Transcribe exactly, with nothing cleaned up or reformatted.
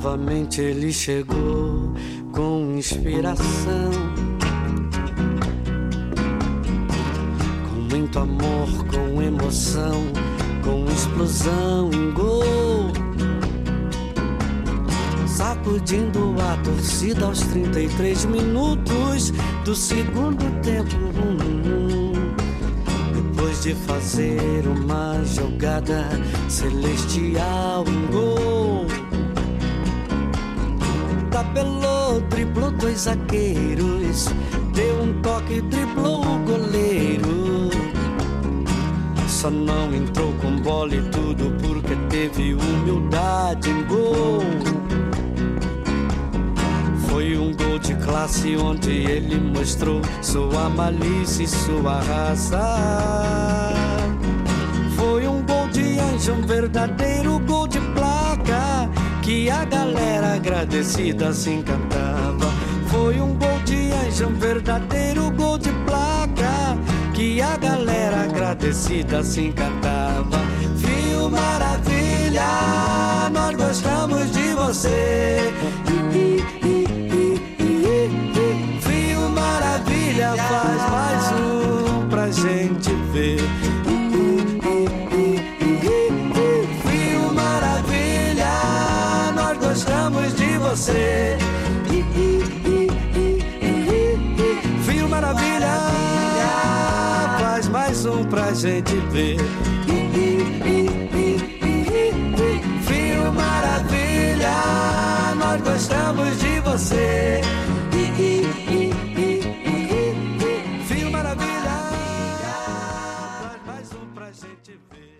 Novamente ele chegou com inspiração, com muito amor, com emoção, com explosão em gol, sacudindo a torcida aos trinta e três minutos do segundo tempo. Depois de fazer uma jogada celestial em gol, tabelou, driblou dois zagueiros, deu um toque, driblou o goleiro. Só não entrou com bola e tudo porque teve humildade em gol. Foi um gol de classe onde ele mostrou sua malícia e sua raça. Foi um gol de anjo, um verdadeiro gol de placa, que a galera agradecida se encantava. Foi um gol de anjo, um verdadeiro gol de placa, que a galera agradecida se encantava. Fio Maravilha, nós gostamos de você. Fio Maravilha, faz mais um pra gente ver. Fio Maravilha, nós gostamos de você. Fio Maravilha, faz mais um pra gente ver. Fio Maravilha, nós gostamos de você. Fio Maravilha, faz mais um pra gente ver.